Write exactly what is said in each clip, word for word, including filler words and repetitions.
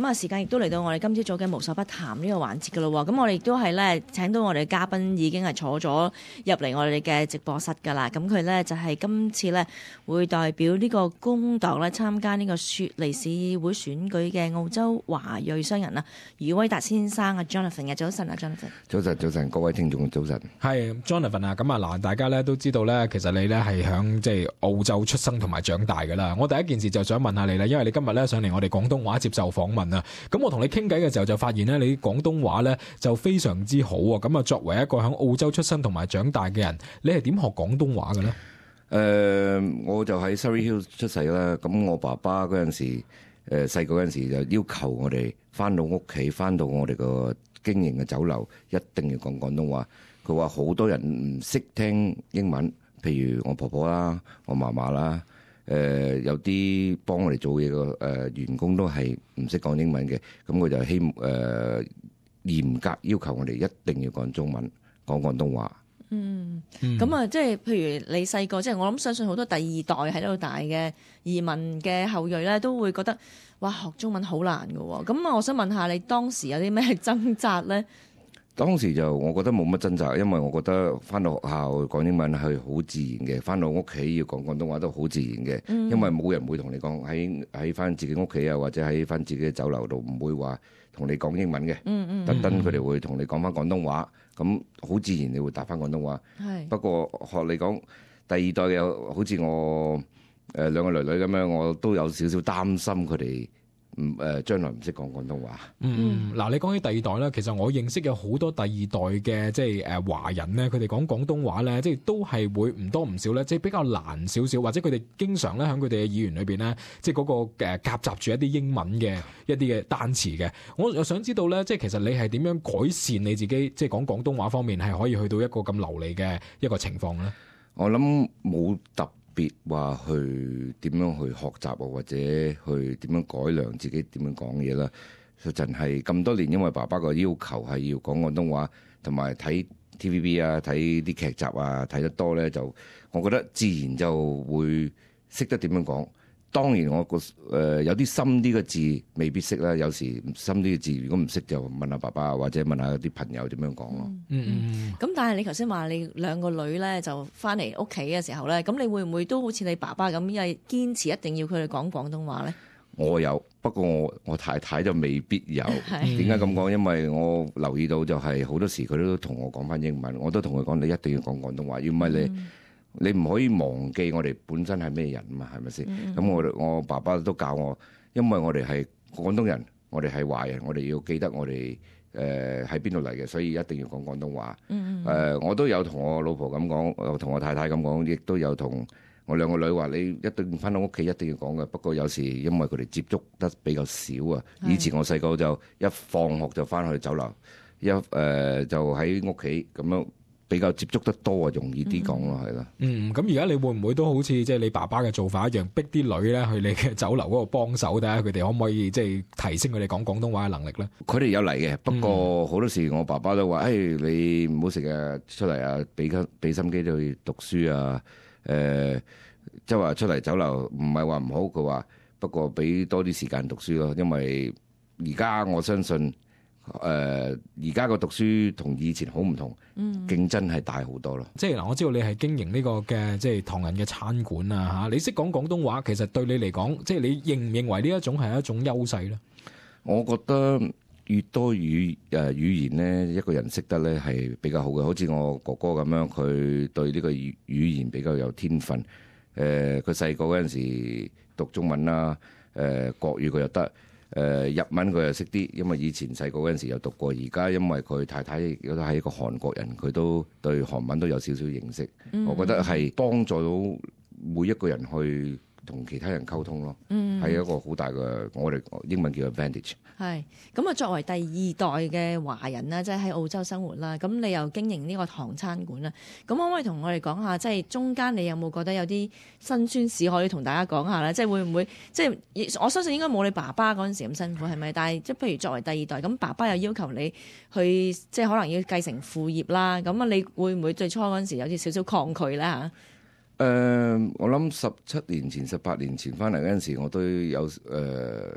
咁啊，時間亦都嚟到我哋今朝早嘅無所不談呢個環節噶咯喎。咁我哋亦都係咧請到我哋嘅嘉賓已經係坐咗入嚟我哋嘅直播室噶啦。咁佢咧就係、是、今次咧會代表呢個工黨咧參加呢個雪梨市議會選舉嘅澳洲華裔商人啊，余威達先生啊 Jonathan 嘅。早晨啊 Jonathan。 早晨，早晨，各位聽眾早晨。 係 Jonathan 啊，咁啊嗱，大家咧都知道咧，其實你咧係響即係澳洲出生同埋長大噶啦。我第一件事就想問下你啦，因為你今日咧上嚟我哋廣東話接受訪問啊。咁我同你傾偈嘅時候就發現咧，你廣東話咧就非常之好啊。咁啊，作為一個響澳洲出生同埋長大嘅人，你係點學廣東話嘅咧？誒、 呃，我就喺 Surry Hills 出世啦。咁我爸爸嗰陣時，誒細個嗰陣時就要求我哋翻到屋企，翻到我哋個經營嘅酒樓，一定要講廣東話。佢話好多人唔識聽英文，譬如我婆婆啦、我嫲嫲啦。誒、呃、有啲幫我哋做嘢嘅誒員工都係唔識講英文嘅，咁佢就希望誒、呃、嚴格要求我哋一定要講中文、講廣東話。 嗯，咁啊，即係譬如你細個，即係我諗相信好多第二代喺度大嘅移民嘅後裔咧，都會覺得哇學中文好難㗎喎。咁啊，我想問下你當時有啲咩掙扎咧？ 當時就我覺得冇乜掙扎，因為我覺得翻到學校講英文係好自然嘅，翻到屋企要講廣東話都好自然嘅。嗯、因為冇人會同你講喺喺翻自己屋企啊，或者喺翻自己嘅酒樓度，唔會話同你講英文嘅。嗯嗯，特登佢哋會同你講翻廣東話，咁好自然你會答翻廣東話。係。不過學你講第二代嘅，好似我誒兩個女女咁樣，我都有少少擔心佢哋。唔誒，將來唔識講廣東話。 嗯，嗱，你講起第二代咧，其實我認識有好多第二代嘅即係誒華人咧，佢哋講廣東話咧，即係都係會唔多唔少咧，即係比較難少少，或者佢哋經常咧喺佢哋嘅語言裏邊咧，即係嗰個誒夾雜住一啲英文嘅一啲嘅單詞嘅。我又想知道咧，即係其實你係點樣改善你自己，即係講廣東話方面係可以去到一個咁流利嘅一個情況咧？ 我諗冇特別話去點樣去學習啊，或者去點樣改良自己點樣講嘢啦。實際係咁多年，因為爸爸個要求係要講廣東話，同埋睇 T V B 啊，睇啲劇集啊，睇得多咧，就我覺得自然就會識得點樣講。當然我個誒、呃、有啲深啲嘅字未必識啦，有時深啲嘅字如果唔識就問下爸爸或者問下啲朋友點樣講咯。 嗯嗯。咁、嗯、但係你頭先話你兩個女咧就翻嚟屋企嘅時候咧，咁你會唔會都好似你爸爸咁，因為堅持一定要佢哋講廣東話咧？ 我有，不過我我太太就未必有。點解咁講？因為我留意到就係好多時佢都同我講翻英文，我都同佢講你一定要講廣東話，要唔係你。嗯你唔可以忘記我哋本身係咩人嘛，係咪先？咁、嗯、我我爸爸都教我，因為我哋係廣東人，我哋係華人，我哋要記得我哋誒喺邊度嚟嘅，所以一定要講廣東話。誒、嗯呃，我都有同我老婆咁講，同我太太咁講，亦都有同我兩個女話，你一定翻到屋企一定要講嘅。不過有時因為佢哋接觸得比較少啊，以前我細個就一放學就翻去酒樓，一誒、呃、就喺屋企咁樣。比較接觸得多啊，容易啲講咯，係啦。 嗯，咁而家你會唔會都好似即係你爸爸嘅做法一樣，逼啲女咧去你嘅酒樓嗰度幫手，睇下佢哋可唔可以即係提升佢哋講廣東話嘅能力咧？佢哋有嚟嘅，不過好多時我爸爸都話，誒、嗯哎，你唔好成日出嚟啊，俾緊俾心機去讀書啊。誒、呃，即係話出嚟酒樓唔係話唔好，佢話不過俾多啲時間讀書咯，因為而家我相信。誒而家個讀書同以前好唔同，嗯、競爭係大好多咯。 即係嗱，我知道你係經營呢個嘅即係唐人嘅餐館啊嚇，你識講廣東話，其實對你嚟講，即係你認唔認為呢一種係一種優勢咧？ 我覺得越多語誒語言咧，一個人識得咧係比較好嘅。好似我哥哥咁樣，佢對呢個語語言比較有天分。誒，佢細個嗰陣時讀中文啦，誒、呃、國語佢又得。誒、呃、日文佢又識啲，因為以前細個嗰陣時有讀過。而家因為佢太太亦都係一個韓國人，佢都對韓文都有少少認識。嗯、我覺得係幫助到每一個人去同其他人溝通咯，係、嗯、一個好大嘅，我哋英文叫 advantage。 係咁啊，作為第二代嘅華人啦，即係喺澳洲生活啦，咁你又經營呢個唐餐館啦，咁可唔可以同我哋講下，即係中間你有冇覺得有啲辛酸史可以同大家講下咧？即係會唔會即係我相信應該冇你爸爸嗰陣時咁辛苦係咪？但係即係譬如作為第二代，咁爸爸又要求你去即係可能要繼承父業啦，咁啊你會唔會最初嗰陣時有啲少少抗拒咧嚇？ 誒、呃，我諗十七年前、十八年前翻嚟嗰陣時，我都有誒、呃、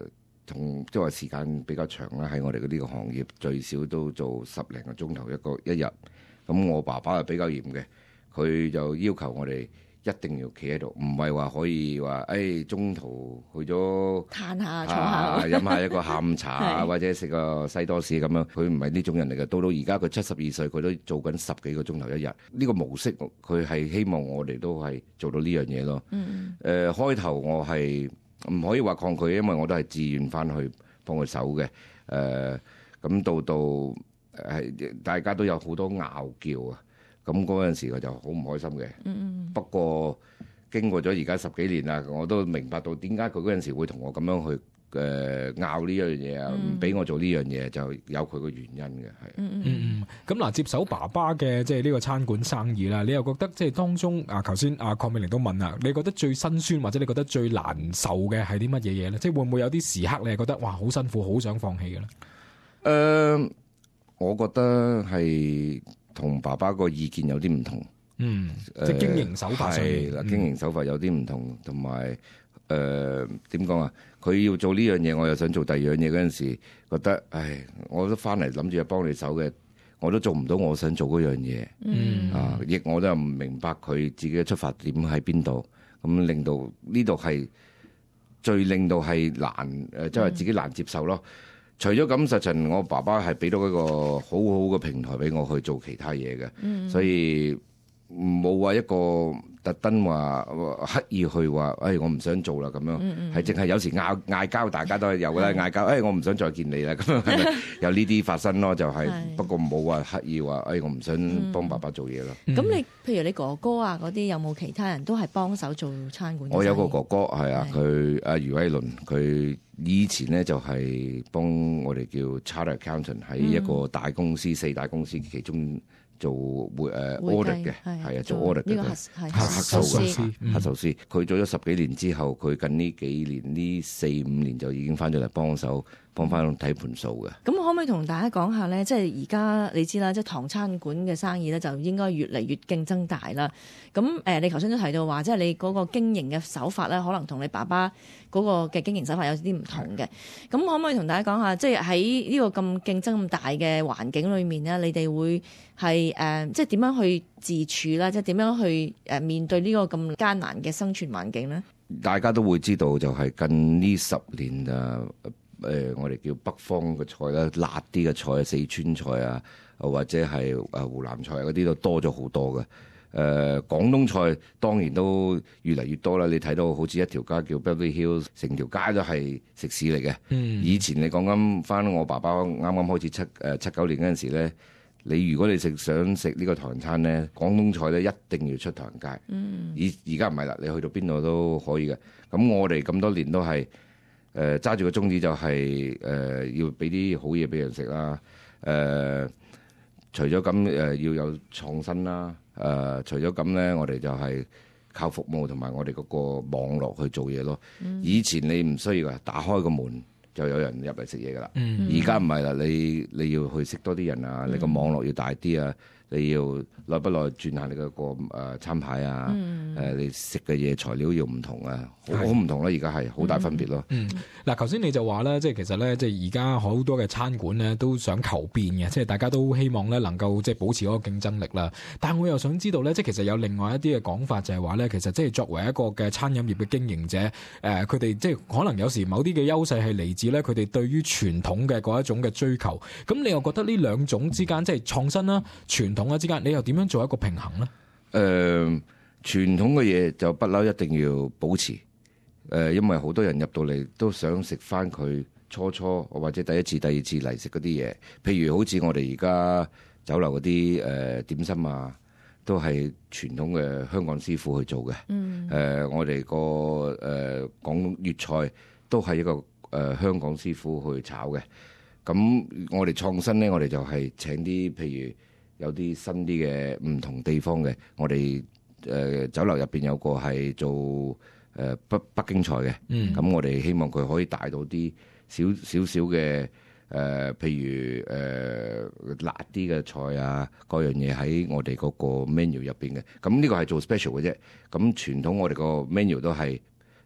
同即係話時間比較長啦，喺我哋呢個行業最少都做十零個鐘頭一個一日。咁我爸爸係比較嚴嘅，佢就要求我哋一定要企喺度，唔係話可以話誒、哎、中途去咗攤下坐下飲下一個下午茶啊， 係或者食個西多士咁樣。佢唔係呢種人嚟嘅。到到而家佢七十二歲，佢都做緊十幾個鐘頭一日。呢、呢個模式佢係希望我哋都係做到呢樣嘢咯。 嗯誒、呃、開頭我係唔可以話抗拒，因為我都係自願翻去幫佢手嘅。誒、呃、咁到到係大家都有好多拗撬啊。咁嗰陣時我就好唔開心嘅。 嗯不過經過咗而家十幾年啦，我都明白到點解佢嗰陣時會同我咁樣去誒拗呢樣嘢啊，唔俾、 嗯、 我做呢樣嘢，就有佢個原因嘅，係。 嗯嗯嗯，咁嗱，接手爸爸嘅即係呢個餐館生意啦，你又覺得即係當中啊，頭先阿鄺美玲都問啦，你覺得最辛酸或者你覺得最難受嘅係啲乜嘢嘢咧？即係會唔會有啲時刻你係覺得哇好辛苦，好想放棄嘅咧？誒、 呃，我覺得係同爸爸個意見有啲唔同。 嗯，即係經營手法上面， 係啦、呃，經營手法有啲唔同，同埋誒點講啊？佢要做呢樣嘢，我又想做第二樣嘢嗰陣時，覺得唉，我都翻嚟諗住係幫你手嘅，我都做唔到我想做嗰樣嘢。 嗯啊，亦我都唔明白佢自己嘅出發點喺邊度，咁令到呢度係最令到係難誒，即係自己難接受咯。除咗咁，實情我爸爸係俾到一個好好嘅平台俾我去做其他嘢嘅， 嗯所以冇話一個特登話刻意去話，誒、哎、我唔想做啦咁樣，係淨係有時拗嗌交，大家都係有㗎啦，嗌交，誒、哎、我唔想再見你啦，咁樣係咪有呢啲發生咯？就係、是、 係不過冇話刻意話，誒、哎、我唔想幫爸爸做嘢咯。 咁、嗯、你譬如你哥哥啊嗰啲，有冇其他人都係幫手做餐館？ 我有個哥哥係啊， 係佢阿余偉倫，佢以前咧就係幫我哋叫 Charter Accountant 喺一個大公司、四大公司其中做會誒 audit 嘅，係啊，做 audit 嘅呢個核核係核數師嘅核數師。佢做咗十幾年之後，佢近呢幾年呢四五年就已經翻咗嚟幫手，幫翻睇盤數嘅。 咁可唔可以同大家講下咧？即係而家你知啦，即係唐餐館嘅生意咧，就應該越嚟越競爭大啦。咁誒、呃，你頭先都提到話，即係你嗰個經營嘅手法咧，可能同你爸爸嗰個嘅經營手法有啲唔同嘅。咁可唔可以同大家講下，即係喺呢個咁競爭咁大嘅環境裏面咧，你哋會係誒、呃，即係點樣去自處啦？即係點樣去誒面對呢個咁艱難嘅生存環境咧？ 大家都會知道，就係近呢十年啊。誒、呃，我哋叫北方嘅菜啦，辣啲嘅菜啊，四川菜啊，或者係誒湖南菜嗰啲都多咗好多嘅。誒、呃，廣東菜當然都越嚟越多啦。你睇到好似一條街叫 Beverly Hills，成條街都係食肆嚟嘅。 嗯、 以前你講緊翻我爸爸啱啱開始七誒七九年嗰陣時咧，你如果你食想食呢個唐人餐咧，廣東菜咧一定要出唐人街。而而家唔係啦，你去到邊度都可以嘅。咁我哋咁多年都係。誒揸住個宗旨就係、是、誒、呃、要俾啲好嘢俾人食啦。誒、呃、除咗咁誒要有創新啦。誒、呃、除咗咁咧，我哋就係靠服務同埋我哋嗰個網絡去做嘢咯。嗯、以前你唔需要噶，打開個門就有人入嚟食嘢噶啦。而家唔係啦，你你要去識多啲人啊，你個網絡要大啲啊。你要耐不耐轉下你嗰個誒餐牌啊？誒、嗯呃，你食嘅嘢材料要唔同啊，好好唔同啦！而家係好大分別咯。 嗯，嗱、嗯，頭先你就話咧，即係其實咧，即係而家好多嘅餐館咧都想求變嘅，即係大家都希望咧能夠即係保持嗰個競爭力啦。但係我又想知道咧，即係其實有另外一啲嘅講法，就係話咧，其實即係作為一個嘅餐飲業嘅經營者，誒、呃，佢哋即係可能有時某啲嘅優勢係嚟自咧佢哋對於傳統嘅嗰一種嘅追求。咁你又覺得呢兩種之間，即係創新啦、傳統之間，你又點樣做一個平衡咧？誒、 呃，傳統嘅嘢就不嬲，一定要保持。誒、呃，因為好多人入到嚟都想食翻佢初初或者第一次、第二次嚟食嗰啲嘢。譬如好似我哋而家酒樓嗰啲誒點心啊，都係傳統嘅香港師傅去做嘅。嗯。誒、呃，我哋個誒廣粵菜都係一個誒、呃、香港師傅去炒嘅。咁我哋創新咧，我哋就係請啲譬如。有啲新啲嘅唔同地方嘅，我哋誒、呃、酒樓入邊有個係做誒、呃、北北京菜嘅，咁、嗯、我哋希望佢可以帶到啲少少少嘅誒，譬如誒、呃、辣啲嘅菜啊，各樣嘢喺我哋嗰個 menu 入邊嘅。咁呢個係做 special 嘅啫。咁傳統我哋個 menu 都係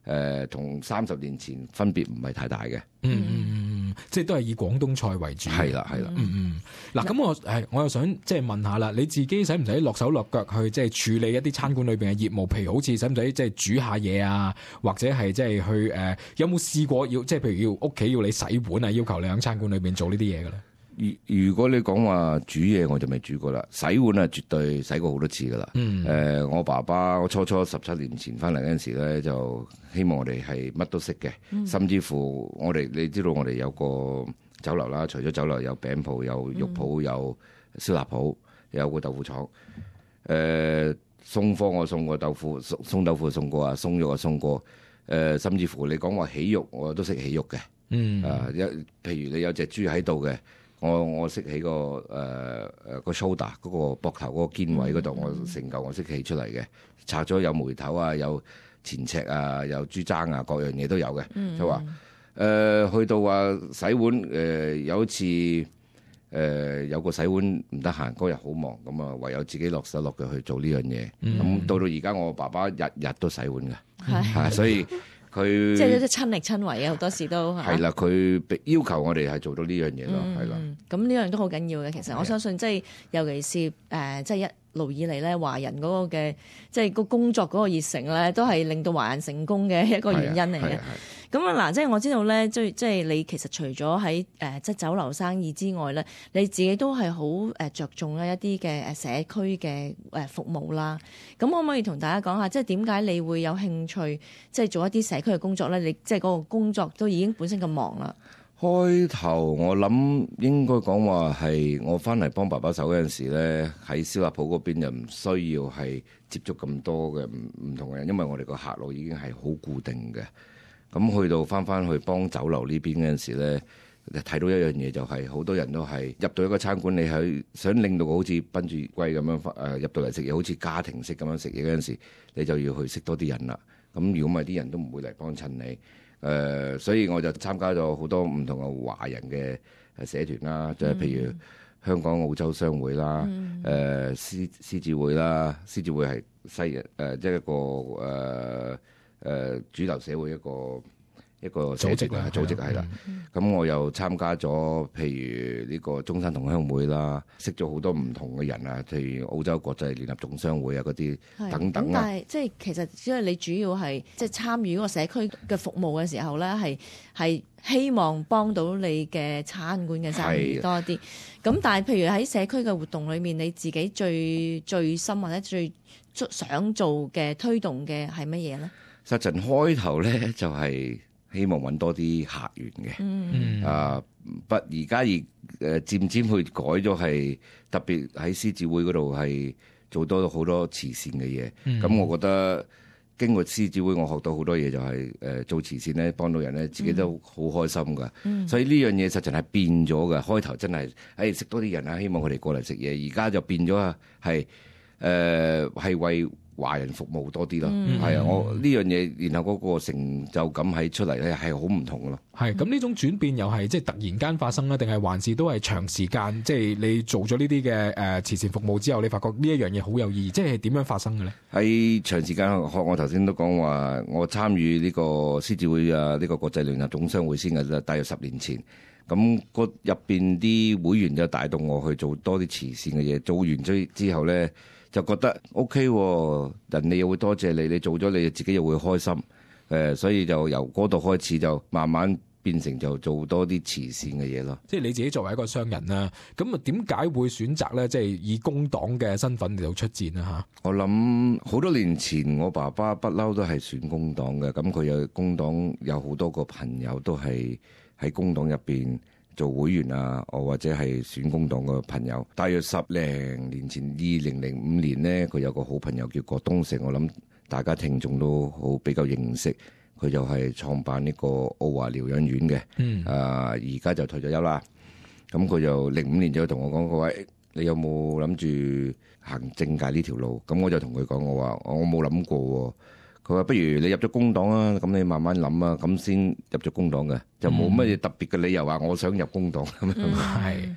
誒同三十年前分別唔係太大嘅。 嗯嗯嗯，即係都係以廣東菜為主。 係啦係啦。 嗯嗯。嗱，咁我誒我又想即係問下啦，你自己使唔使落手落腳去即係處理一啲餐館裏邊嘅業務？譬如好似使唔使即係煮下嘢啊，或者係即係去誒、呃、有冇試過要即係譬如要屋企要你洗碗啊，要求你喺餐館裏邊做呢啲嘢嘅咧？ 如如果你講話煮嘢，我就未煮過啦。洗碗啊，絕對洗過好多次噶啦。誒、 嗯呃，我爸爸我初初十七年前翻嚟嗰陣時咧，就希望我哋係乜都識嘅，嗯、甚至乎我哋你知道我哋有個酒樓啦，除咗酒樓有餅鋪、有肉鋪、有燒臘鋪、有個豆腐廠。誒、呃，送貨我送過豆腐，送送豆腐送過啊，送肉我送過。誒、呃，甚至乎你講話起肉，我都識起肉嘅。 嗯， 啊，一譬如你有隻豬喺度嘅。我我識起個誒誒個 shoulder 嗰個膊頭嗰個肩位嗰度，嗯、我成嚿我識起出嚟嘅，拆咗有梅頭啊，有前尺啊，有豬踭啊，各樣嘢都有嘅。嗯、就話誒、呃、去到話洗碗誒、呃、有一次誒、呃、有個洗碗唔得閒，嗰日好忙，咁啊唯有自己落手落腳去做呢樣嘢。咁、嗯、到到而家我爸爸日日都洗碗㗎，係、嗯、所以。佢即係都親力親為嘅，好多時都係啦。佢要求我哋係做到呢樣嘢咯，係啦、嗯。 咁呢樣都好緊要嘅。其實我相信，即係尤其是誒、呃，即係一路以嚟咧，華人嗰個嘅即係個工作嗰個熱誠咧，都係令到華人成功嘅一個原因嚟嘅。咁啊嗱，即係我知道咧，即係即係你其實除咗喺誒即係酒樓生意之外咧，你自己都係好誒著重咧一啲嘅誒社區嘅誒服務啦。咁可唔可以同大家講下，即係點解你會有興趣即係做一啲社區嘅工作咧？你即係嗰個工作都已經本身咁忙啦。 開頭我諗應該講話係我翻嚟幫爸爸手嗰陣時咧，喺燒臘鋪嗰邊就唔需要係接觸咁多嘅唔唔同嘅人，因為我哋個客路已經係好固定嘅。咁去到翻翻去幫酒樓呢邊嗰陣時咧，睇到一樣嘢就係、是、好多人都係入到一個餐館，你係想令到好似賓至貴咁樣誒入到嚟食嘢，好似家庭式咁樣食嘢嗰陣時，你就要去識多啲人啦。咁如果唔係啲人都唔會嚟幫襯你。誒、呃，所以我就參加咗好多唔同嘅華人嘅社團啦，即係、嗯、譬如香港澳洲商會啦，誒獅獅子會啦，獅子會係西人誒，即係一個誒。呃誒、呃、主流社會一個一個組織啦，組織係啦。咁、嗯、我又參加咗，譬如呢個中山同鄉會啦，識咗好多唔同嘅人啊，譬如澳洲國際聯合總商會啊嗰啲等等。咁但係即係其實只係你主要係即係參與嗰個社區嘅服務嘅時候咧，係係希望幫到你嘅餐館嘅生意多啲。咁但係譬如喺社區嘅活動裏面，你自己最最深或者最想做嘅推動嘅係乜嘢咧？ 實際開頭咧就係、是、希望揾多啲客源嘅，嗯、啊不而家而誒漸漸去改咗係特別喺獅子會嗰度係做多好多慈善嘅嘢，咁、嗯、我覺得經過獅子會我學到好多嘢，就係、是、誒、呃、做慈善咧幫到人咧，自己都好開心噶，嗯、所以呢樣嘢實際係變咗嘅。開頭真係誒識多啲人啊，希望佢哋過嚟食嘢，而家就變咗啊係誒係為華人服務多啲咯，係啊、嗯，我呢樣嘢，然後嗰個成就感喺出嚟咧，係好唔同嘅咯。 係咁呢種轉變又係即係突然間發生啦，定係還是都係長時間？即係你做咗呢啲嘅誒慈善服務之後，你發覺呢一樣嘢好有意義，即係點樣發生嘅咧？喺長時間，學我頭先都講話，我參與呢個獅子會啊，呢個國際聯合總商會先嘅，大約十年前。咁個入邊啲會員就帶動我去做多啲慈善嘅嘢，做完之之後咧。就覺得 OK 喎，人哋又會多謝你，你做咗你自己又會開心，誒，所以就由嗰度開始就慢慢變成就做多啲慈善嘅嘢咯。 即係你自己作為一個商人啦，咁啊點解會選擇咧？即係以工黨嘅身份嚟到出戰啊？嚇！ 我諗好多年前我爸爸不嬲都係選工黨嘅，咁佢有工黨有好多個朋友都係喺工黨入邊做會員啊，我或者係選工黨嘅朋友，大約十零年前，二零零五年呢，佢有個好朋友叫郭東成，我諗大家聽眾都好比較認識，佢就係創辦呢個澳華療養院嘅，嗯，啊而家就退咗休啦。咁佢就零五年就同我講，各位你有冇諗住行政界呢條路？咁我就同佢講，我話我冇諗過喎。佢話：不如你入咗工黨啊，咁你慢慢諗啊，咁先入咗工黨嘅，就冇乜嘢特別嘅理由話我想入工黨咁樣。 係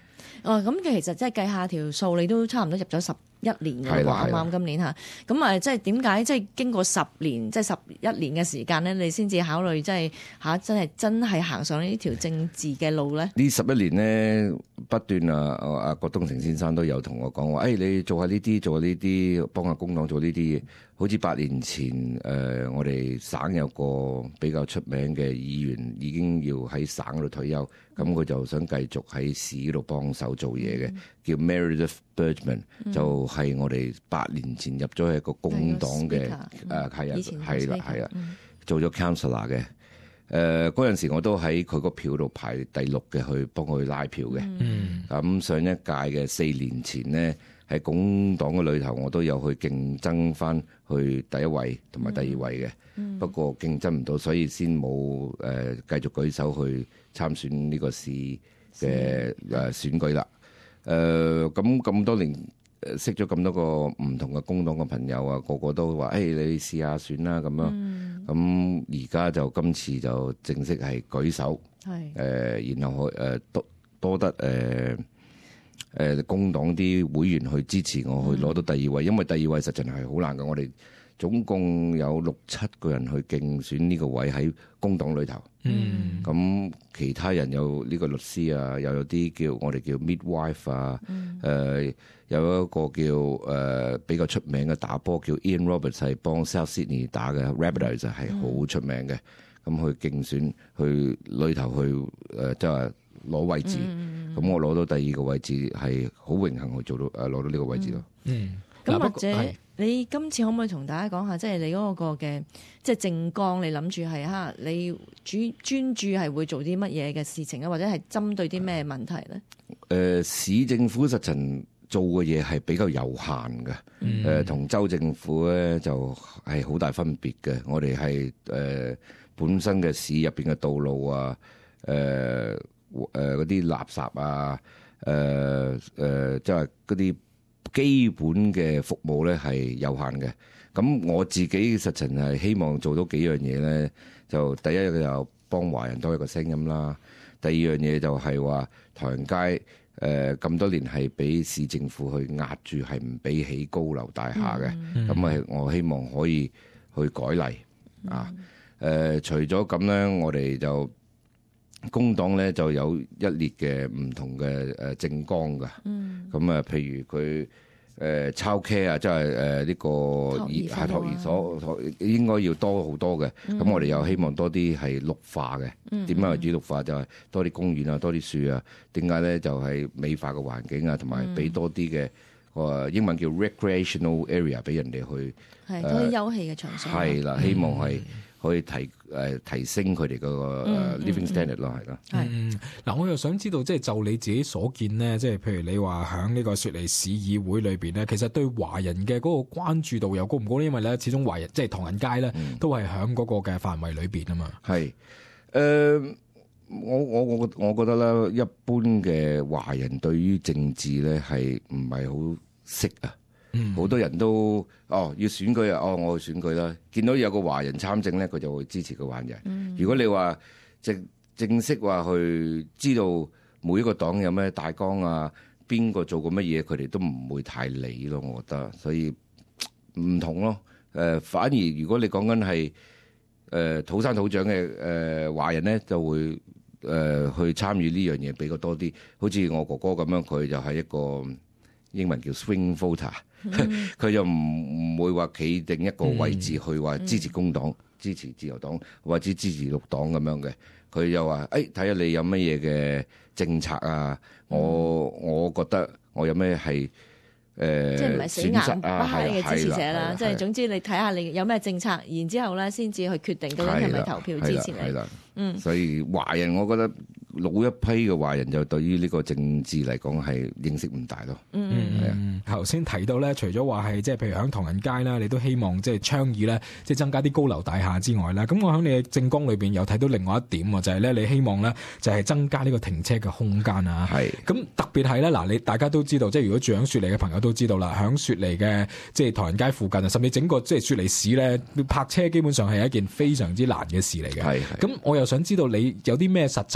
哦，咁其實即係計下條數，你都差唔多入咗十一年嘅話，啱啱今年嚇。咁啊，即係點解即係經過十年，即係十一年嘅時間咧，你先至考慮即係嚇真係真係行上呢條政治嘅路咧？ 呢十一年咧不斷啊啊郭東成先生都有同我講話，誒、哎、你做下呢啲，做下呢啲，幫下工黨做呢啲嘢。好似八年前誒、呃，我哋省有個比較出名嘅議員已經要喺省度退休，咁佢就想繼續喺市度幫手做嘢嘅，嗯、叫 Meredith Bergman，嗯、就係我哋八年前入咗一個工黨嘅誒係啊係啦係啊，做咗 councillor 嘅。誒嗰陣時我都喺佢個票度排第六嘅，去幫佢拉票嘅。咁、嗯、上一屆嘅四年前呢，喺工黨嘅裏頭，我都有去競爭翻去第一位同埋第二位嘅。嗯、不過競爭唔到，所以先冇誒繼續舉手去參選呢個市嘅誒選舉啦。誒咁咁多年識咗咁多個唔同嘅工黨嘅朋友啊，個個都話：誒、hey, 你試下選啦咁樣。咁而家就今次就正式係舉手，誒是、呃，然後去誒、呃、多多得誒誒、呃、工黨啲會員去支持我去攞到第二位，嗯、因為第二位實在係好難嘅。我哋總共有六七個人去競選呢個位喺工黨裏頭，嗯，咁其他人有呢個律師啊，又有啲叫我哋叫 midwife 啊，誒、嗯呃、有一個叫誒、呃、比較出名嘅打波叫 Ian Roberts 係幫 South Sydney 打嘅 Rabbitohs 就係好出名嘅，咁、嗯、去競選去裏頭去誒即係攞位置，咁、嗯、我攞到第二個位置係好榮幸去做到誒攞、呃、到呢個位置咯。嗯， 咁、嗯、或者你今次可唔可以同大家講下，即係你嗰個嘅即係政綱，你諗住係嚇你主專注係會做啲乜嘢嘅事情啊，或者係針對啲咩問題咧？誒、 呃，市政府實情做嘅嘢係比較有限嘅，誒同、嗯呃、州政府咧就係好大分別嘅。我哋係誒本身嘅市入邊嘅道路啊，誒誒嗰啲垃圾啊，誒誒即係嗰啲基本嘅服務咧係有限嘅。咁我自己實情係希望做到幾樣嘢咧，就第一就幫華人多一個聲音啦。第二樣嘢就係話唐人街誒咁、呃、多年係俾市政府去壓住，係唔俾起高樓大廈嘅。咁啊、嗯，我希望可以去改例、嗯、啊。誒、呃，除咗咁咧，我哋就工黨咧就有一列嘅唔同嘅誒政綱㗎。咁啊、嗯，譬如佢。誒 childcare 啊，即係誒呢個兒係托兒所，應該要多好多嘅。咁、嗯、我哋又希望多啲係綠化嘅。點解為主綠化？就係多啲公園啊，多啲樹啊。點解咧？就係美化嘅環境啊，同埋俾多啲嘅誒英文叫 recreational area 俾人哋去。係多啲休憩嘅場所。係啦，希望係。可以提誒、呃、提升佢哋個誒 living standard 咯，係咯。 係嗱，我又想知道，即係就你自己所見咧，即係譬如你話喺呢個雪梨市議會裏邊咧，其實對華人嘅嗰個關注度又高唔高咧？因為咧，始終華人即係唐人街咧，嗯、都係喺嗰個嘅範圍裏邊啊嘛。係誒、 呃，我我我我覺得咧，一般嘅華人對於政治咧係唔係好識啊。好、嗯、多人都哦要選舉啊，哦我去選舉啦。見到有個華人參政咧，佢就會支持個華人。嗯、如果你話正正式話去知道每一個黨有咩大綱啊，邊個做過乜嘢，佢哋都唔會太理咯。我覺得，所以唔同咯。誒、呃，反而如果你講緊係誒土生土長嘅誒華人咧，就會誒、呃、去參與呢樣嘢比較多啲。好似我哥哥咁樣，佢就係一個英文叫 swing voter。佢就唔唔會話企定一個位置去話支持工黨、嗯、支持自由黨或者支持綠黨咁樣嘅。佢又話：誒睇下你有乜嘢嘅政策啊？嗯、我我覺得我有咩係誒， 即係唔係死硬不懈嘅支持者啦。即係總之你睇下你有咩政策，然之後咧先至去決定究竟係咪投票支持你。係啦，嗯，所以華人我覺得。老一批嘅華人就對於呢個政治嚟講係認識唔大咯。 嗯，係啊。頭先提到咧，除咗話係即係譬如喺唐人街啦，你都希望即係倡議咧，即係增加啲高樓大廈之外咧，咁我喺你嘅政綱裏邊有睇到另外一點喎，就係咧你希望咧就係增加呢個停車嘅空間啊。係。咁特別係咧嗱，你大家都知道，即係如果住喺雪梨嘅朋友都知道啦，喺雪梨嘅即係唐人街附近啊，甚至整個即係雪梨市咧，泊車基本上係一件非常之難嘅事嚟嘅。係。咁我又想知道你有啲咩實際嘅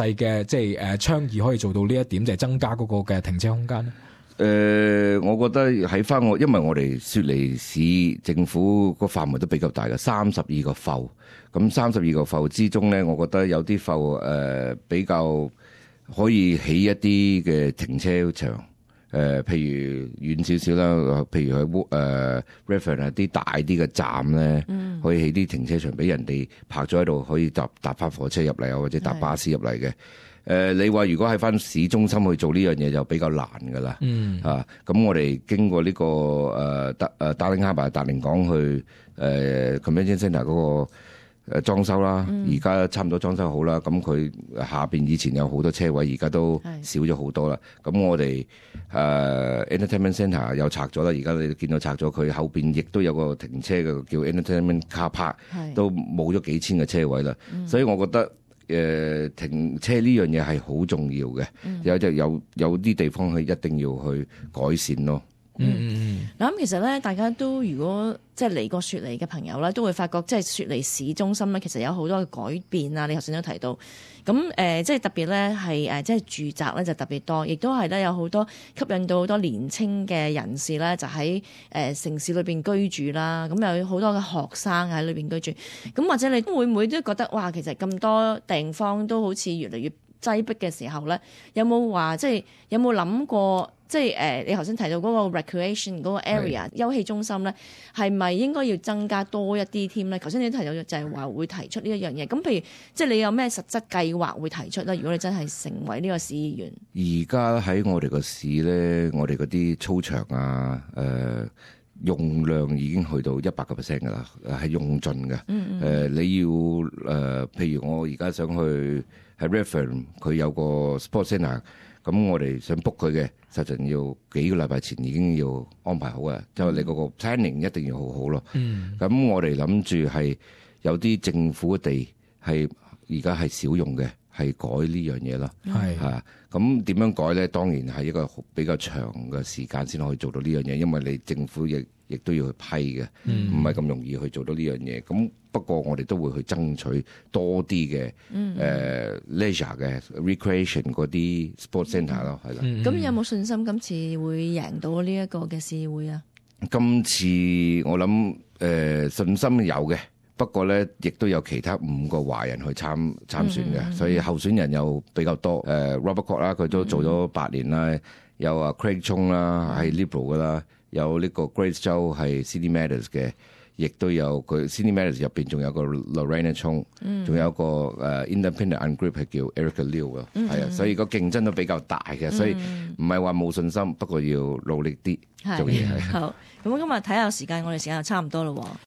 即係誒倡議可以做到呢一點，就係增加嗰個嘅停車空間咧？ 誒、呃，我覺得喺翻我，因為我哋雪梨市政府個範圍都比較大嘅，三十二個埠。咁三十二個埠之中咧，我覺得有啲埠誒比較可以起一啲嘅停車場。誒、呃，譬如遠少少啦，譬如喺誒 Redfern 啊啲大啲嘅站咧，嗯、可以起啲停車場俾人哋泊咗喺度，可以搭搭翻火車入嚟啊，或者搭巴士入嚟嘅。誒、呃，你話如果喺翻市中心去做呢樣嘢就比較難噶啦，嗯啊，咁我哋經過呢、這個誒達誒 Darling Harbour 達靈港去誒、呃、Convention Centre 嗰個誒裝修啦，而家、嗯、差唔多裝修好啦，咁佢下邊以前有好多車位，而家都少咗好多啦。咁是我哋誒、呃、Entertainment Centre 又拆咗啦，而家你見到拆咗，佢後邊亦都有個停車嘅叫 Entertainment Car Park，是都冇咗幾千個車位啦，嗯、所以我覺得。誒、呃、停車呢樣嘢係好重要嘅，嗯、有就有有啲地方係一定要去改善咯。 嗯嗯嗯。嗱咁其實咧，大家都如果即係嚟過雪梨嘅朋友咧，都會發覺即係雪梨市中心咧，其實有好多嘅改變啊！你頭先都提到，咁誒、呃、即係特別咧係誒即係住宅咧就特別多，亦都係咧有好多吸引到好多年青嘅人士咧，就喺誒、呃、城市裏邊居住啦。咁有好多嘅學生喺裏邊居住，咁或者你會唔會都覺得哇，其實咁多地方都好似越嚟越擠迫嘅時候咧，有冇話即係有冇諗過？即係誒、呃，你頭先提到嗰個 recreation 嗰個 area 是休憩中心咧，係咪應該要增加多一啲添咧？頭先你都提到就係話會提出呢一樣嘢。咁譬如即係你有咩實質計劃會提出咧？如果你真係成為呢個市議員， 而家喺我哋個市咧，我哋嗰啲操場啊，誒、呃、用量已經去到一百個 percent 㗎啦，係用盡嘅。誒、嗯嗯呃、你要誒、呃，譬如我而家想去喺 Redfern， 佢有個 sports centre。咁我哋想 book 佢嘅，實際要幾個禮拜前已經要安排好嘅，就係、是、你嗰個 planning 一定要好好咯。咁、嗯、我哋諗住係有啲政府嘅地係而家係少用嘅，係改呢樣嘢咯。係嚇，咁點樣改咧？當然係一個比較長嘅時間先可以做到呢樣嘢，因為你政府亦亦都要去批嘅，唔係咁容易去做到呢樣嘢。咁不過我哋都會去爭取多啲嘅誒 leisure 嘅 recreation 嗰啲 sports centre 咯，係啦。 咁有冇信心今次會贏到呢一個嘅市議會啊？ 今次我諗誒、呃、信心有嘅，不過咧亦都有其他五個華人去參參選嘅，嗯、所以候選人又比較多。誒、呃、Robert Court 啦，佢都做咗八年啦，嗯、有啊 Craig Chung 啦，係 Liberal 噶啦，有呢個 Grace Zhou 係 Sydney Matters 嘅。亦都有佢 Sydney Matters 入邊仲有個 Lorena Chong，仲、嗯、有一個誒、uh, Independent Ungroup 係叫 Erica Liu 啊、嗯，係啊，所以個競爭都比較大嘅，嗯、所以唔係話冇信心，不過要努力啲做嘢係。好， 咁今日睇下時間，我哋時間就差唔多咯喎。